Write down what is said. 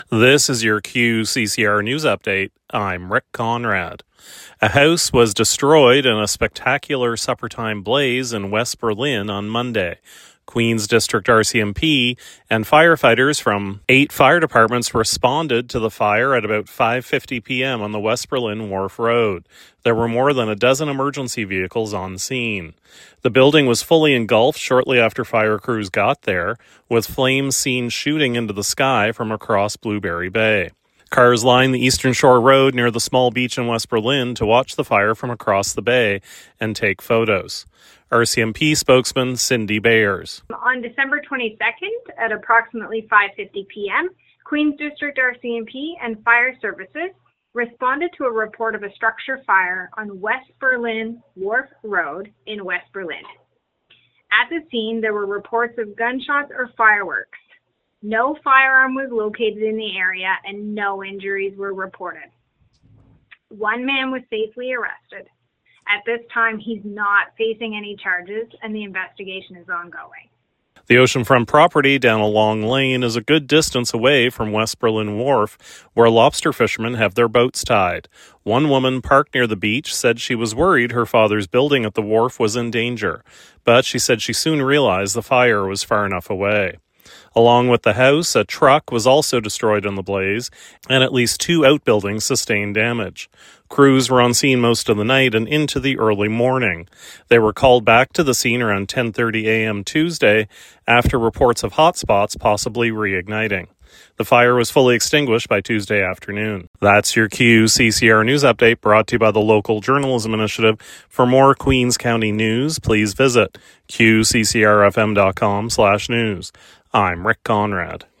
This is your QCCR News Update. I'm Rick Conrad. A house was destroyed in a spectacular suppertime blaze in West Berlin on Monday. Queens District RCMP and firefighters from 8 fire departments responded to the fire at about 5:50 p.m. on the West Berlin Wharf Road. There were more than a dozen emergency vehicles on scene. The building was fully engulfed shortly after fire crews got there, with flames seen shooting into the sky from across Blueberry Bay. Cars line the Eastern Shore Road near the small beach in West Berlin to watch the fire from across the bay and take photos. RCMP spokesman Cindy Bayers. On December 22nd at approximately 5:50 p.m., Queens District RCMP and Fire Services responded to a report of a structure fire on West Berlin Wharf Road in West Berlin. At the scene, there were reports of gunshots or fireworks. No firearm was located in the area and no injuries were reported. One man was safely arrested. At this time, he's not facing any charges and the investigation is ongoing. The oceanfront property down a long lane is a good distance away from West Berlin Wharf, where lobster fishermen have their boats tied. One woman parked near the beach said she was worried her father's building at the wharf was in danger, but she said she soon realized the fire was far enough away. Along with the house, a truck was also destroyed in the blaze, and at least 2 outbuildings sustained damage. Crews were on scene most of the night and into the early morning. They were called back to the scene around 10:30 a.m. Tuesday after reports of hot spots possibly reigniting. The fire was fully extinguished by Tuesday afternoon. That's your QCCR News Update, brought to you by the Local Journalism Initiative. For more Queens County news, please visit qccrfm.com/news. I'm Rick Conrad.